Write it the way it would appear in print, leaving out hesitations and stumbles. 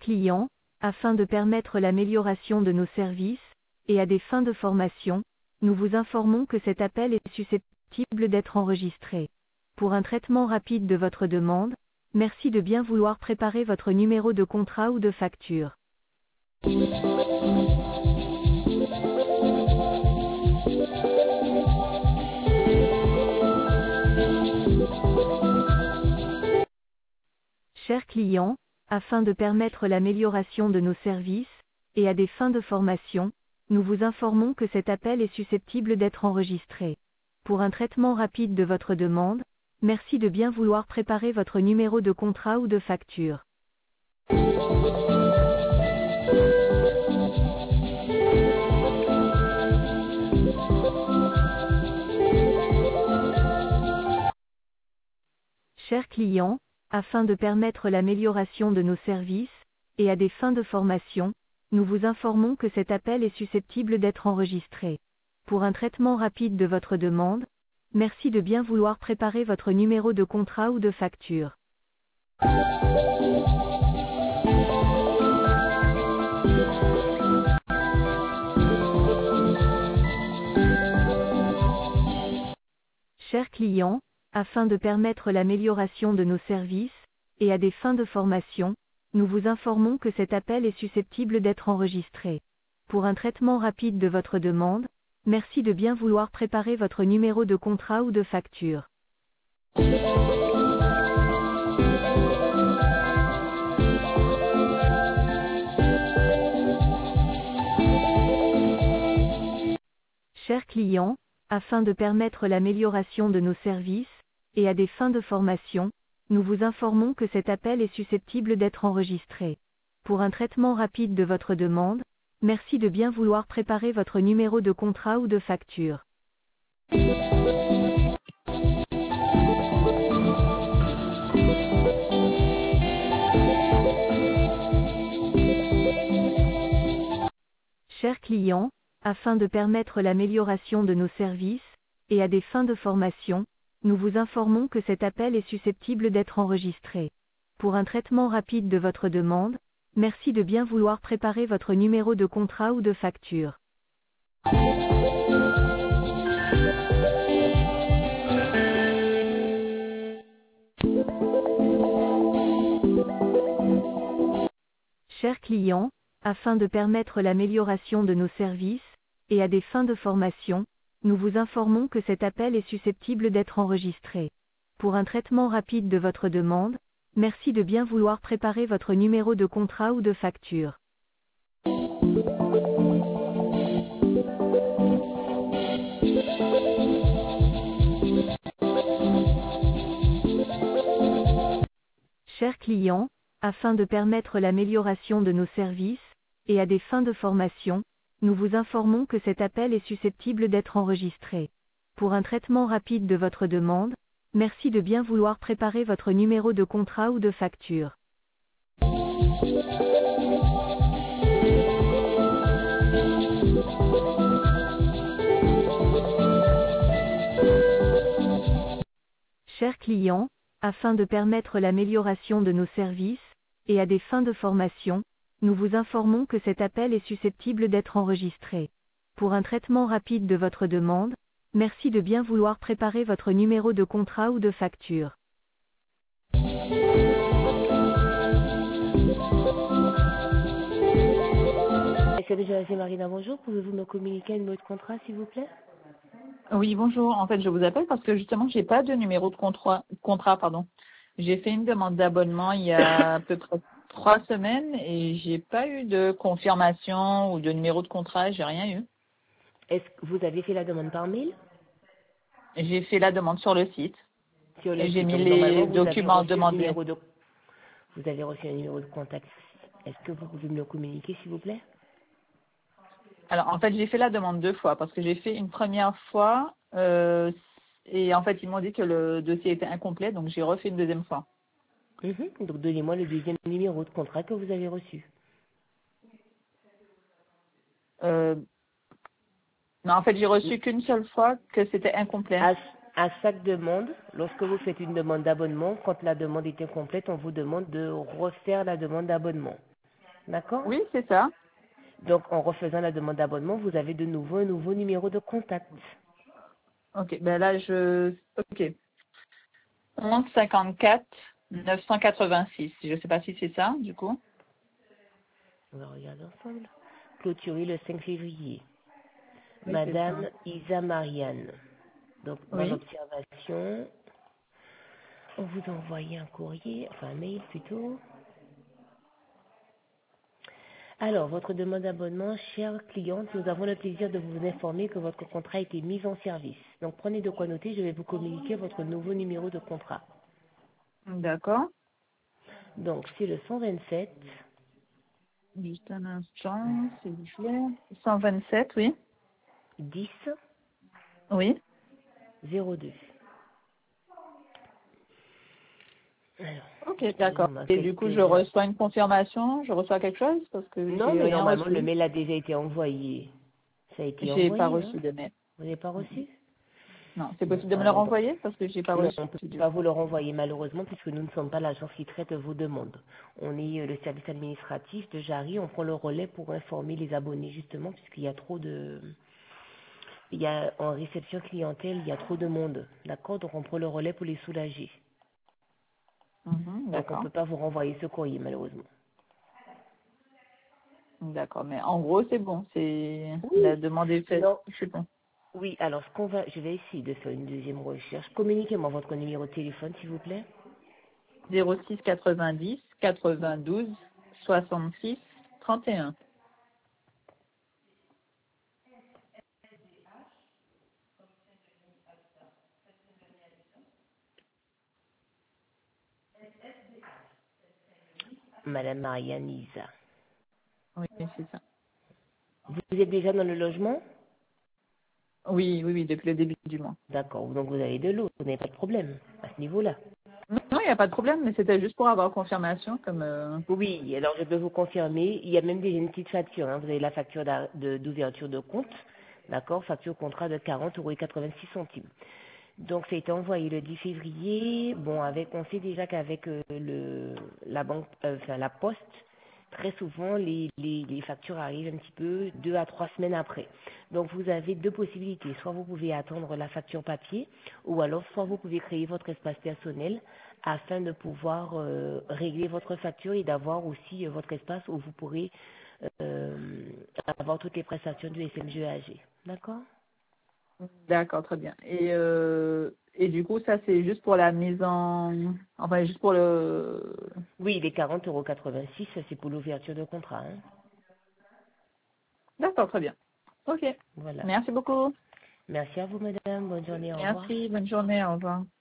client, afin de permettre l'amélioration de nos services, et à des fins de formation, nous vous informons que cet appel est susceptible d'être enregistré. Pour un traitement rapide de votre demande, merci de bien vouloir préparer votre numéro de contrat ou de facture. Chers clients, afin de permettre l'amélioration de nos services, et à des fins de formation, nous vous informons que cet appel est susceptible d'être enregistré. Pour un traitement rapide de votre demande, merci de bien vouloir préparer votre numéro de contrat ou de facture. Chers clients, afin de permettre l'amélioration de nos services, et à des fins de formation, nous vous informons que cet appel est susceptible d'être enregistré. Pour un traitement rapide de votre demande, merci de bien vouloir préparer votre numéro de contrat ou de facture. Chers clients, afin de permettre l'amélioration de nos services, et à des fins de formation, nous vous informons que cet appel est susceptible d'être enregistré. Pour un traitement rapide de votre demande, merci de bien vouloir préparer votre numéro de contrat ou de facture. Chers clients, afin de permettre l'amélioration de nos services, et à des fins de formation, nous vous informons que cet appel est susceptible d'être enregistré. Pour un traitement rapide de votre demande, merci de bien vouloir préparer votre numéro de contrat ou de facture. Chers clients, afin de permettre l'amélioration de nos services, et à des fins de formation, nous vous informons que cet appel est susceptible d'être enregistré. Pour un traitement rapide de votre demande, merci de bien vouloir préparer votre numéro de contrat ou de facture. Chers clients, afin de permettre l'amélioration de nos services, et à des fins de formation, nous vous informons que cet appel est susceptible d'être enregistré. Pour un traitement rapide de votre demande, merci de bien vouloir préparer votre numéro de contrat ou de facture. Chers clients, afin de permettre l'amélioration de nos services, et à des fins de formation, nous vous informons que cet appel est susceptible d'être enregistré. Pour un traitement rapide de votre demande, merci de bien vouloir préparer votre numéro de contrat ou de facture. Chers clients, afin de permettre l'amélioration de nos services, et à des fins de formation, nous vous informons que cet appel est susceptible d'être enregistré. Pour un traitement rapide de votre demande, merci de bien vouloir préparer votre numéro de contrat ou de facture. SMG Marina, bonjour. Pouvez-vous me communiquer un numéro de contrat, s'il vous plaît? Oui, bonjour. En fait, je vous appelle parce que justement, j'ai pas de numéro de contrat, pardon. J'ai fait une demande d'abonnement il y a à peu près 3 semaines et j'ai pas eu de confirmation ou de numéro de contrat, j'ai rien eu. Est-ce que vous avez fait la demande par mail? J'ai fait la demande sur le site Sur le et j'ai site. mis Donc, les normalement, vous avez documents reçu le demandés. numéro de... Vous avez reçu un numéro de contact. Est-ce que vous pouvez me le communiquer, s'il vous plaît? Alors, en fait, j'ai fait la demande 2 fois parce que j'ai fait une première fois et en fait, ils m'ont dit que le dossier était incomplet, donc j'ai refait une deuxième fois. Donc, donnez-moi le deuxième numéro de contrat que vous avez reçu. Non, en fait, j'ai reçu qu'une seule fois que c'était incomplet. À chaque demande, lorsque vous faites une demande d'abonnement, quand la demande est incomplète, on vous demande de refaire la demande d'abonnement. D'accord? Oui, c'est ça. Donc, en refaisant la demande d'abonnement, vous avez de nouveau un nouveau numéro de contact. Ok, ben là, Ok. 11 54 986. Je ne sais pas si c'est ça, du coup. On va regarder ensemble. Clôturé le 5 février. Oui, c'est ça. Madame Isa Marianne. Donc, dans Oui. l'observation, on vous a envoyé un courrier, enfin un mail plutôt. Alors, votre demande d'abonnement, chère cliente, nous avons le plaisir de vous informer que votre contrat a été mis en service. Donc, prenez de quoi noter, je vais vous communiquer votre nouveau numéro de contrat. D'accord. Donc, c'est le 127 Juste un instant, s'il vous plaît. 127, oui. 10 Oui. 02. Alors, Ok, d'accord. excusez-moi, Et du coup, je quelques... reçois une confirmation, je reçois quelque chose parce que Non, j'ai mais rien normalement, le reçu. mail a déjà été envoyé. Ça a été J'ai pas envoyé, hein? reçu de mail. Vous n'avez pas reçu? Non, c'est Bon, possible de me le alors, renvoyer parce que j'ai pas non, reçu on ne peut du pas coup. vous le renvoyer malheureusement puisque nous ne sommes pas l'agence qui traite vos demandes. On est le service administratif de Jarry, on prend le relais pour informer les abonnés justement puisqu'il y a trop de... Il y a en réception clientèle, il y a trop de monde, d'accord? Donc on prend le relais pour les soulager. Mhm, Donc on ne d'accord. peut pas vous renvoyer ce courrier malheureusement. D'accord, mais en gros, c'est bon. C'est la Oui, demande est faite. non, C'est bon. oui, alors je vais essayer de faire une deuxième recherche. Communiquez-moi votre numéro de téléphone s'il vous plaît. 06 90 92 66 31. Madame Marianne Isa. Oui, c'est ça. Vous êtes déjà dans le logement? Oui, oui, oui, depuis le début du mois. D'accord, donc vous avez de l'eau, vous n'avez pas de problème à ce niveau-là. Non, il n'y a pas de problème, mais c'était juste pour avoir confirmation, comme Oui, alors je peux vous confirmer, il y a même déjà une petite facture, hein. Vous avez la facture d'ouverture de compte, d'accord, facture contrat de 40,86 €. Donc ça a été envoyé le 10 février. Bon, on sait déjà qu'avec la banque, enfin la poste, très souvent les factures arrivent un petit peu 2 à 3 semaines après. Donc vous avez deux possibilités. Soit vous pouvez attendre la facture papier, ou alors soit vous pouvez créer votre espace personnel afin de pouvoir régler votre facture et d'avoir aussi votre espace où vous pourrez avoir toutes les prestations du SMGAG. D'accord? d'accord, très bien. Et du coup, ça, c'est juste pour la mise enfin, juste pour le... Oui, les 40,86 €, ça, c'est pour l'ouverture de contrat, hein. D'accord, très bien. Ok. Voilà. Merci beaucoup. Merci à vous, madame. Bonne journée. Au revoir. Merci, bonne journée, au revoir.